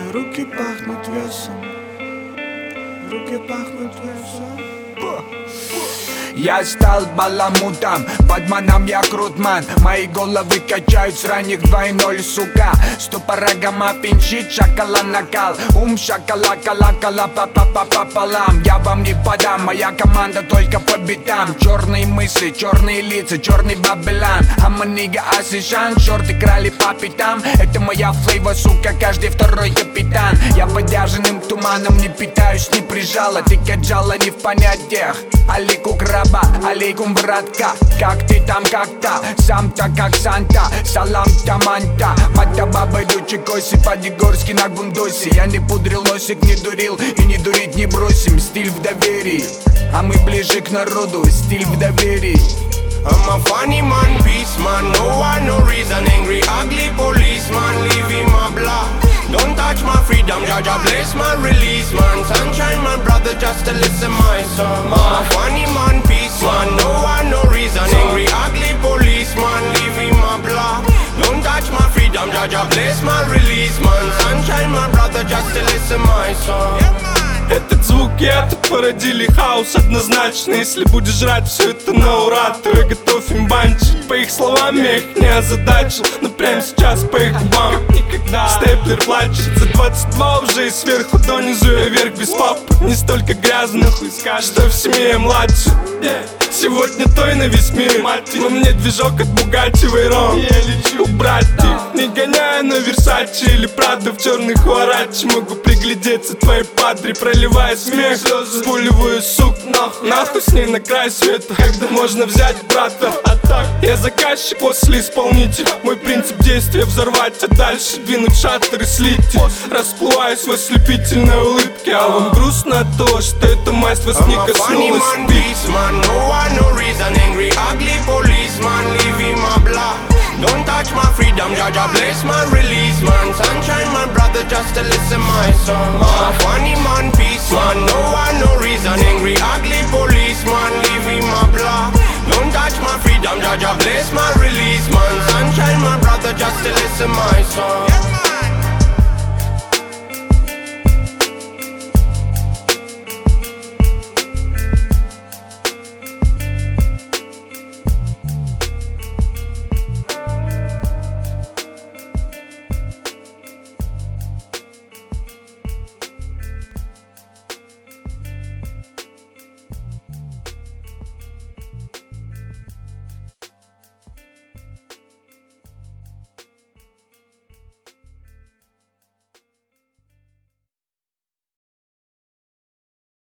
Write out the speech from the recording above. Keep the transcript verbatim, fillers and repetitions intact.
руки пахнут весом, руки пахнут весом. Я стал баламутом, подманом я крутман. Мои головы качают с ранних два ноль, сука. Ступора гамафинчит, шакала накал. Ум шакала, кала, кала, папа, папа, пополам. Я вам не подам, моя команда только по битам. Черные мысли, черные лица, черный бабелан. Аманига, асишан, шорты крали по пятам. Это моя флейва, сука, каждый второй капитан. Я подержанным туманом не питаюсь, не прижала. Ты каджала не в понятиях. Алику краба, алейкум, братка. Как ты там, как-то, сам-то как Санта. Салам таманта, мата баба идучи коси. По-дегорски на гундосе. Я не пудрил носик, не дурил и не дурить не бросим. Стиль в доверии, а мы ближе к народу. Стиль в доверии. I'm a funny man, peace man. No one, no reason. Angry, ugly policeman. Leave him a block. Don't touch my freedom, Jaja bless my release, man. Sunshine, my brother, just to listen my song. I'm a funny man, peace man. No one, no reason. Angry, ugly policeman. Leave him a block. Don't touch my freedom, Jaja bless my release, man. Sunshine, my brother, just to listen my song. Этот звук и этот породили хаос однозначно. Если будешь жрать все это на ура, то я готов им банчить. По их словам я их не озадачил, но прямо сейчас по их губам степлер плачет. За двадцать два уже и сверху донизу я вверх без папы. Не столько грязно, что в семье я младше. Сегодня той на весь мир. Во мне движок от Бугатти Вейрон. Убрать их, не гоняя на Версачи или Прадо в черных хуарачи. Могу приглядеться твоей падре, проливая смех. Спуливаю сук нахуй, нахуй с ней на край света. Когда можно взять брата, а так я заказчик, после исполнитель. Мой принцип действия взорвать, а дальше двинуть шаттер и слить. Расплываюсь в ослепительной улыбке. А вам грустно от того, что эта масть вас не коснулась. No reason, angry, ugly policeman, leave him a block. Don't touch my freedom, Jaja bless my release, man. Sunshine, my brother, just to listen my song. I'm a funny man, peace man. No one, no reason, angry, ugly policeman, leave him a block. Don't touch my freedom, Jaja bless my release, man. Sunshine, my brother, just to listen my song.